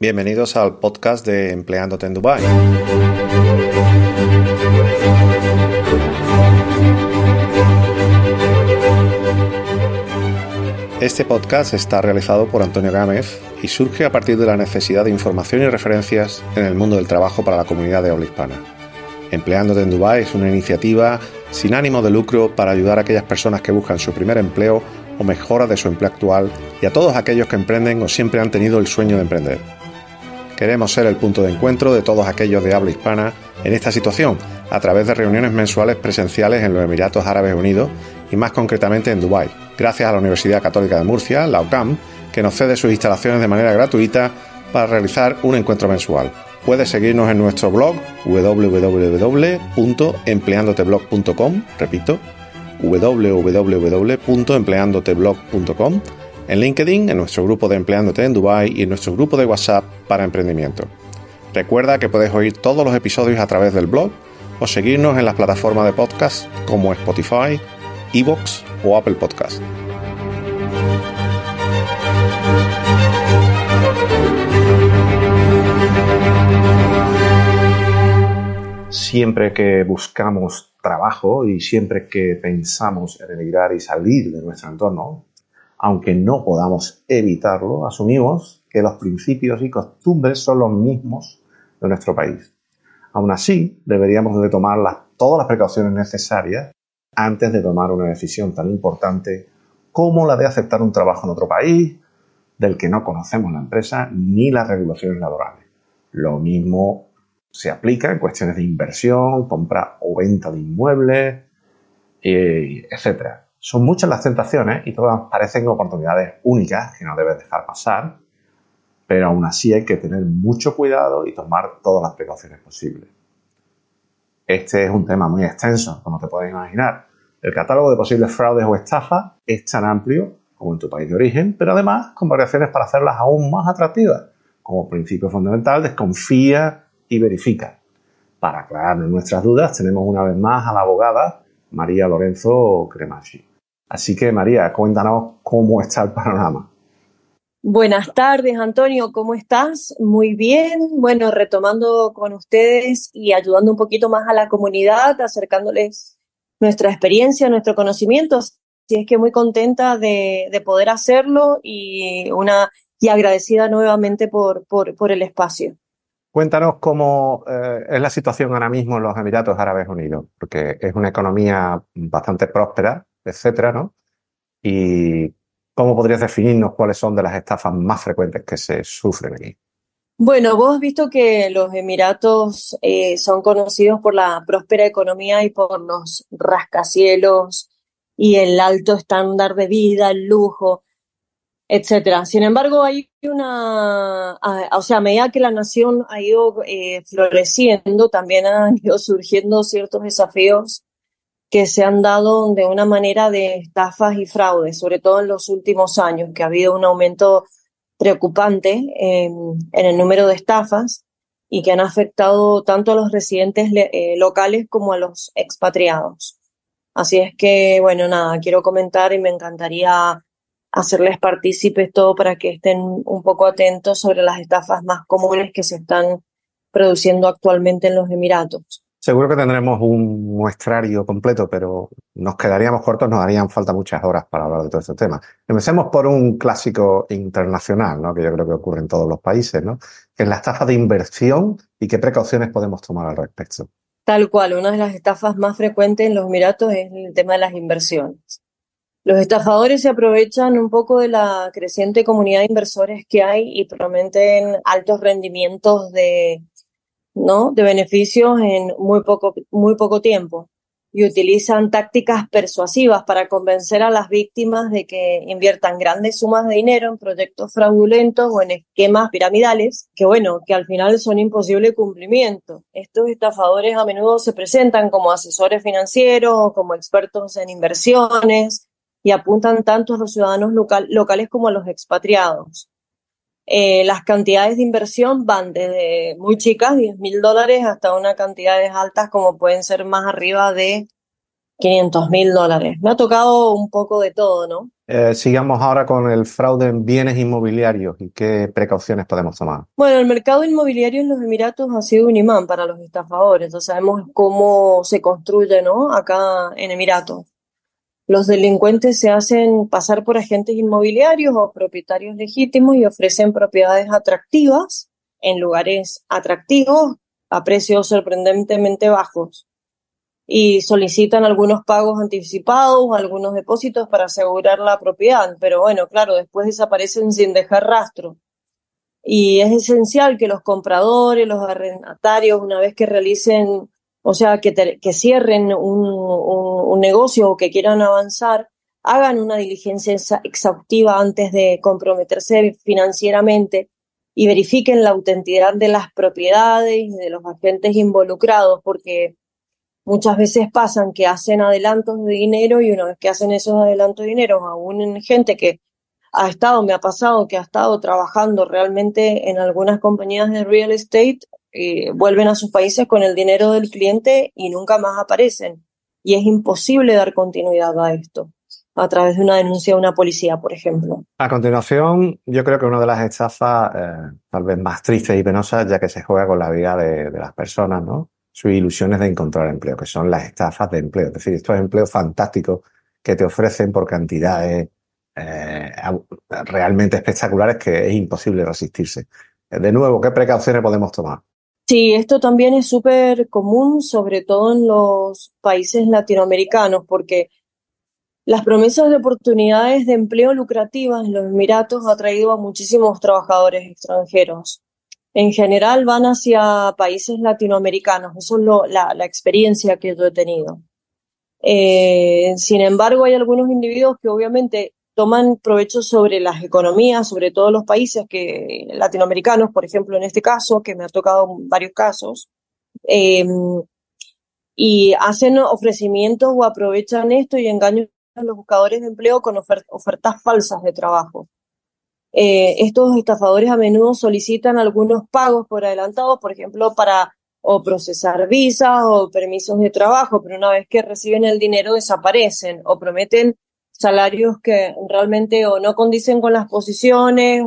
Bienvenidos al podcast de Empleándote en Dubái. Este podcast está realizado por Antonio Gámez y surge a partir de la necesidad de información y referencias en el mundo del trabajo para la comunidad de habla hispana. Empleándote en Dubái es una iniciativa sin ánimo de lucro para ayudar a aquellas personas que buscan su primer empleo o mejora de su empleo actual y a todos aquellos que emprenden o siempre han tenido el sueño de emprender. Queremos ser el punto de encuentro de todos aquellos de habla hispana en esta situación a través de reuniones mensuales presenciales en los Emiratos Árabes Unidos y más concretamente en Dubái, gracias a la Universidad Católica de Murcia, la UCAM, que nos cede sus instalaciones de manera gratuita para realizar un encuentro mensual. Puedes seguirnos en nuestro blog www.empleandoteblog.com, repito, www.empleandoteblog.com, en LinkedIn, en nuestro grupo de Empleándote en Dubái y en nuestro grupo de WhatsApp para emprendimiento. Recuerda que puedes oír todos los episodios a través del blog o seguirnos en las plataformas de podcast como Spotify, iVoox o Apple Podcast. Siempre que buscamos trabajo y siempre que pensamos en emigrar y salir de nuestro entorno, aunque no podamos evitarlo, asumimos que los principios y costumbres son los mismos de nuestro país. Aún así, deberíamos de tomar todas las precauciones necesarias antes de tomar una decisión tan importante como la de aceptar un trabajo en otro país, del que no conocemos la empresa ni las regulaciones laborales. Lo mismo se aplica en cuestiones de inversión, compra o venta de inmuebles, etc. Son muchas las tentaciones y todas parecen oportunidades únicas que no debes dejar pasar, pero aún así hay que tener mucho cuidado y tomar todas las precauciones posibles. Este es un tema muy extenso, como te puedes imaginar. El catálogo de posibles fraudes o estafas es tan amplio como en tu país de origen, pero además con variaciones para hacerlas aún más atractivas. Como principio fundamental, desconfía y verifica. Para aclararnos nuestras dudas, tenemos una vez más a la abogada María Lorenzo Cremaggi. Así que, María, cuéntanos cómo está el panorama. Buenas tardes, Antonio, ¿cómo estás? Muy bien. Bueno, retomando con ustedes y ayudando un poquito más a la comunidad, acercándoles nuestra experiencia, nuestro conocimiento. Así es que muy contenta de poder hacerlo y agradecida nuevamente por el espacio. Cuéntanos cómo es la situación ahora mismo en los Emiratos Árabes Unidos, porque es una economía bastante próspera, etcétera, ¿no? Y ¿cómo podrías definirnos cuáles son de las estafas más frecuentes que se sufren aquí? Bueno, vos has visto que los Emiratos son conocidos por la próspera economía y por los rascacielos y el alto estándar de vida, el lujo, etcétera. Sin embargo, hay a medida que la nación ha ido floreciendo, también han ido surgiendo ciertos desafíos que se han dado de una manera de estafas y fraudes, sobre todo en los últimos años, que ha habido un aumento preocupante en el número de estafas y que han afectado tanto a los residentes locales como a los expatriados. Así es que, bueno, nada, quiero comentar y me encantaría hacerles partícipes todo para que estén un poco atentos sobre las estafas más comunes que se están produciendo actualmente en los Emiratos. Seguro que tendremos un muestrario completo, pero nos quedaríamos cortos, nos harían falta muchas horas para hablar de todo este tema. Empecemos por un clásico internacional, ¿no? Que yo creo que ocurre en todos los países, ¿no? Que es la estafa de inversión y qué precauciones podemos tomar al respecto. Tal cual, una de las estafas más frecuentes en los Emiratos es el tema de las inversiones. Los estafadores se aprovechan un poco de la creciente comunidad de inversores que hay y prometen altos rendimientos de beneficios en muy poco tiempo y utilizan tácticas persuasivas para convencer a las víctimas de que inviertan grandes sumas de dinero en proyectos fraudulentos o en esquemas piramidales que al final son imposible de cumplimiento. Estos estafadores a menudo se presentan como asesores financieros o como expertos en inversiones y apuntan tanto a los ciudadanos locales como a los expatriados. Las cantidades de inversión van desde muy chicas, $10,000, hasta unas cantidades altas como pueden ser más arriba de $500,000. Me ha tocado un poco de todo, ¿no? Sigamos ahora con el fraude en bienes inmobiliarios y qué precauciones podemos tomar. Bueno, el mercado inmobiliario en los Emiratos ha sido un imán para los estafadores. Ya sabemos cómo se construye, ¿no? Acá en Emiratos. Los delincuentes se hacen pasar por agentes inmobiliarios o propietarios legítimos y ofrecen propiedades atractivas en lugares atractivos a precios sorprendentemente bajos y solicitan algunos pagos anticipados, algunos depósitos para asegurar la propiedad. Pero bueno, claro, después desaparecen sin dejar rastro. Y es esencial que los compradores, los arrendatarios, una vez que realicen, o sea, que cierren un negocio o que quieran avanzar, hagan una diligencia exhaustiva antes de comprometerse financieramente y verifiquen la autenticidad de las propiedades y de los agentes involucrados, porque muchas veces pasan que hacen adelantos de dinero y una vez que hacen esos adelantos de dinero, aún en gente que me ha pasado que ha estado trabajando realmente en algunas compañías de real estate, vuelven a sus países con el dinero del cliente y nunca más aparecen. Y es imposible dar continuidad a esto a través de una denuncia a una policía, por ejemplo. A continuación, yo creo que una de las estafas tal vez más tristes y penosas, ya que se juega con la vida de las personas, ¿no? Sus ilusiones de encontrar empleo, que son las estafas de empleo. Es decir, estos empleos fantásticos que te ofrecen por cantidades realmente espectaculares que es imposible resistirse. De nuevo, ¿qué precauciones podemos tomar? Sí, esto también es súper común, sobre todo en los países latinoamericanos, porque las promesas de oportunidades de empleo lucrativas en los Emiratos ha traído a muchísimos trabajadores extranjeros. En general van hacia países latinoamericanos, eso es la experiencia que yo he tenido. Sin embargo, hay algunos individuos que obviamente toman provecho sobre las economías, sobre todo los países latinoamericanos, por ejemplo, en este caso, que me ha tocado varios casos, eh, y hacen ofrecimientos o aprovechan esto y engañan a los buscadores de empleo con ofertas falsas de trabajo. Estos estafadores a menudo solicitan algunos pagos por adelantado, por ejemplo, para o procesar visas o permisos de trabajo, pero una vez que reciben el dinero desaparecen o prometen salarios que realmente o no condicen con las posiciones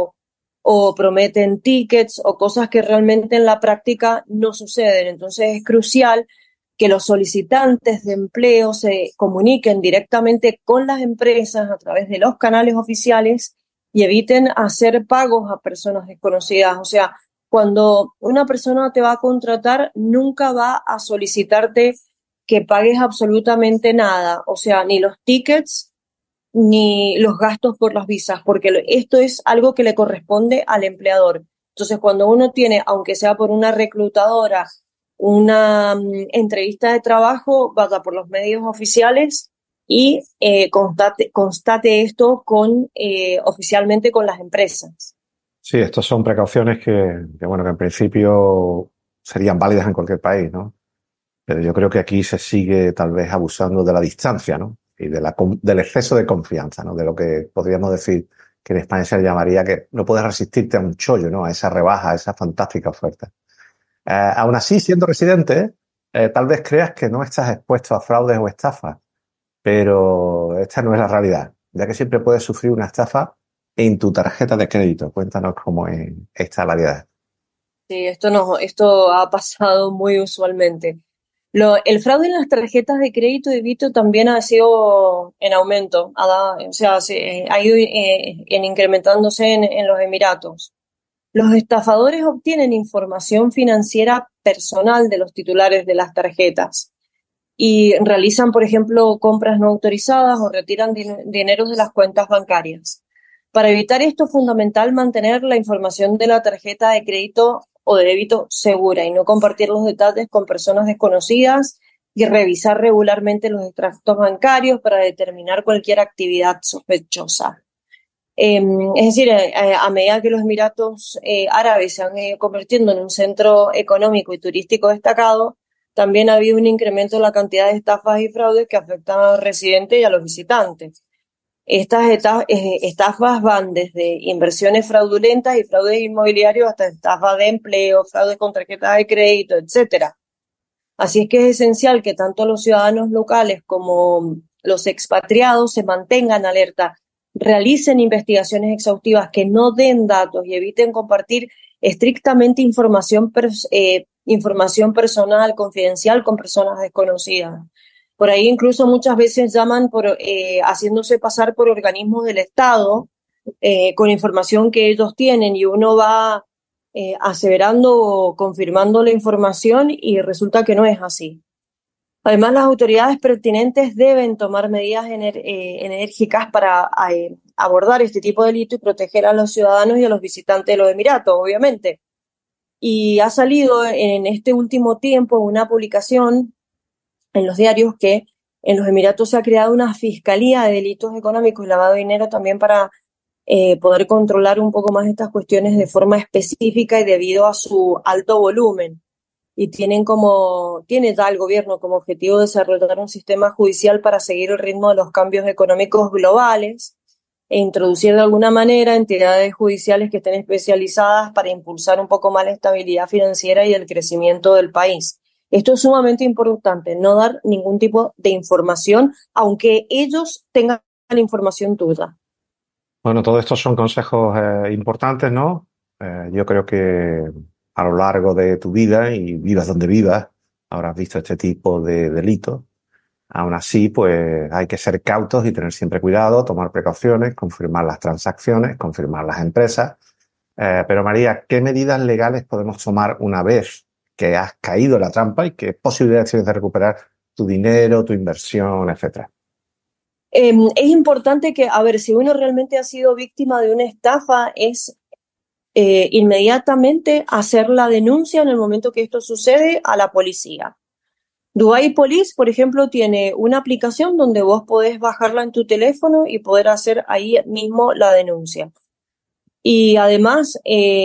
o prometen tickets o cosas que realmente en la práctica no suceden. Entonces es crucial que los solicitantes de empleo se comuniquen directamente con las empresas a través de los canales oficiales y eviten hacer pagos a personas desconocidas. O sea, cuando una persona te va a contratar, nunca va a solicitarte que pagues absolutamente nada, o sea, ni los tickets ni los gastos por las visas, porque esto es algo que le corresponde al empleador. Entonces, cuando uno tiene, aunque sea por una reclutadora, una entrevista de trabajo, vaya por los medios oficiales y constate esto oficialmente con las empresas. Sí, estas son precauciones bueno, que en principio serían válidas en cualquier país, ¿no? Pero yo creo que aquí se sigue tal vez abusando de la distancia, ¿no? Y del exceso de confianza, ¿no? De lo que podríamos decir que en España se llamaría que no puedes resistirte a un chollo, ¿no? A esa rebaja, a esa fantástica oferta. Aún así, siendo residente, tal vez creas que no estás expuesto a fraudes o estafas, pero esta no es la realidad, ya que siempre puedes sufrir una estafa en tu tarjeta de crédito. Cuéntanos cómo es esta variedad. Sí, esto ha pasado muy usualmente. El fraude en las tarjetas de crédito y débito también ha sido en aumento, o sea, ha ido incrementándose en los Emiratos. Los estafadores obtienen información financiera personal de los titulares de las tarjetas y realizan, por ejemplo, compras no autorizadas o retiran dinero de las cuentas bancarias. Para evitar esto es fundamental mantener la información de la tarjeta de crédito o de débito segura y no compartir los detalles con personas desconocidas y revisar regularmente los extractos bancarios para determinar cualquier actividad sospechosa. Es decir, a medida que los Emiratos Árabes se han ido convirtiendo en un centro económico y turístico destacado, también ha habido un incremento en la cantidad de estafas y fraudes que afectan a los residentes y a los visitantes. Estas estafas van desde inversiones fraudulentas y fraudes inmobiliarios hasta estafas de empleo, fraudes con tarjetas de crédito, etcétera. Así es que es esencial que tanto los ciudadanos locales como los expatriados se mantengan alerta, realicen investigaciones exhaustivas, que no den datos y eviten compartir estrictamente información personal, confidencial con personas desconocidas. Por ahí incluso muchas veces llaman haciéndose pasar por organismos del Estado con información que ellos tienen y uno va aseverando o confirmando la información y resulta que no es así. Además, las autoridades pertinentes deben tomar medidas enérgicas para abordar este tipo de delito y proteger a los ciudadanos y a los visitantes de los Emiratos, obviamente. Y ha salido en este último tiempo una publicación en los diarios que en los Emiratos se ha creado una fiscalía de delitos económicos y lavado de dinero también para poder controlar un poco más estas cuestiones de forma específica y debido a su alto volumen. Y tiene ya el gobierno como objetivo desarrollar un sistema judicial para seguir el ritmo de los cambios económicos globales e introducir de alguna manera entidades judiciales que estén especializadas para impulsar un poco más la estabilidad financiera y el crecimiento del país. Esto es sumamente importante, no dar ningún tipo de información, aunque ellos tengan la información tuya. Bueno, todos estos son consejos importantes, ¿no? Yo creo que a lo largo de tu vida, y vivas donde vivas, habrás visto este tipo de delitos. Aún así, pues hay que ser cautos y tener siempre cuidado, tomar precauciones, confirmar las transacciones, confirmar las empresas. Pero María, ¿qué medidas legales podemos tomar una vez que has caído en la trampa y qué posibilidades tienes de recuperar tu dinero, tu inversión, etcétera? Es importante que, si uno realmente ha sido víctima de una estafa, es inmediatamente hacer la denuncia en el momento que esto sucede a la policía. Dubai Police, por ejemplo, tiene una aplicación donde vos podés bajarla en tu teléfono y poder hacer ahí mismo la denuncia. Y además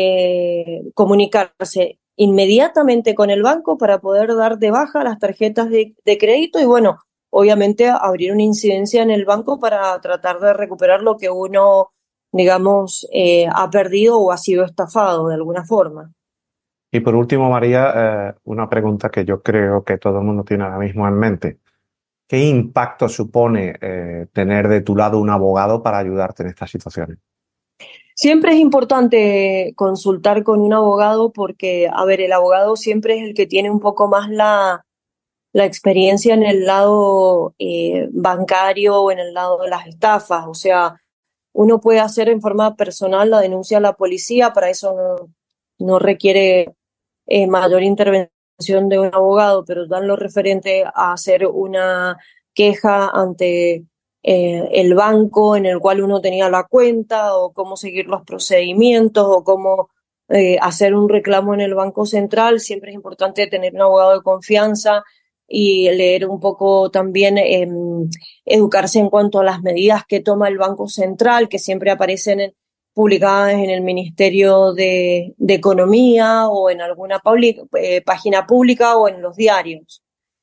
comunicarse inmediatamente con el banco para poder dar de baja las tarjetas de crédito y bueno, obviamente abrir una incidencia en el banco para tratar de recuperar lo que uno, digamos, ha perdido o ha sido estafado de alguna forma. Y por último, María, una pregunta que yo creo que todo el mundo tiene ahora mismo en mente. ¿Qué impacto supone tener de tu lado un abogado para ayudarte en estas situaciones? Siempre es importante consultar con un abogado porque, el abogado siempre es el que tiene un poco más la experiencia en el lado bancario o en el lado de las estafas. O sea, uno puede hacer en forma personal la denuncia a la policía, para eso no requiere mayor intervención de un abogado, pero dan lo referente a hacer una queja ante el banco en el cual uno tenía la cuenta, o cómo seguir los procedimientos, o cómo hacer un reclamo en el Banco Central. Siempre es importante tener un abogado de confianza y leer un poco también, educarse en cuanto a las medidas que toma el Banco Central, que siempre aparecen publicadas en el Ministerio de Economía o en alguna página pública o en los diarios.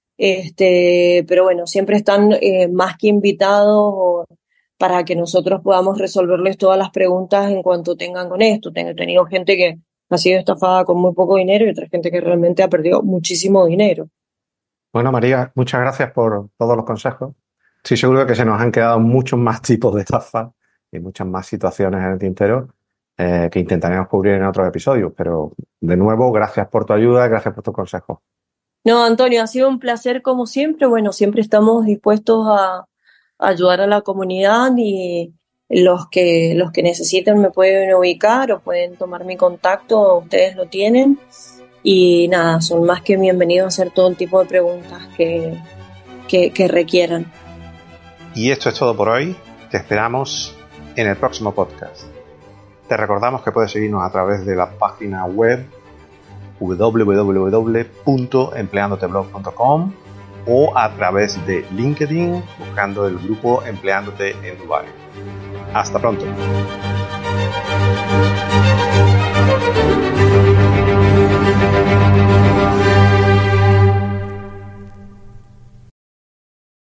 Pero bueno, siempre están más que invitados para que nosotros podamos resolverles todas las preguntas en cuanto tengan con esto. He tenido gente que ha sido estafada con muy poco dinero y otra gente que realmente ha perdido muchísimo dinero. Bueno, María, muchas gracias por todos los consejos. Estoy seguro de que se nos han quedado muchos más tipos de estafas y muchas más situaciones en el tintero que intentaremos cubrir en otros episodios. Pero, de nuevo, gracias por tu ayuda, gracias por tus consejos. No, Antonio, ha sido un placer como siempre. Bueno, siempre estamos dispuestos a ayudar a la comunidad y los que necesiten me pueden ubicar o pueden tomar mi contacto, ustedes lo tienen. Y nada, son más que bienvenidos a hacer todo el tipo de preguntas que requieran. Y esto es todo por hoy. Te esperamos en el próximo podcast. Te recordamos que puedes seguirnos a través de la página web www.empleandoteblog.com o a través de LinkedIn buscando el grupo Empleándote en Dubái. Hasta pronto.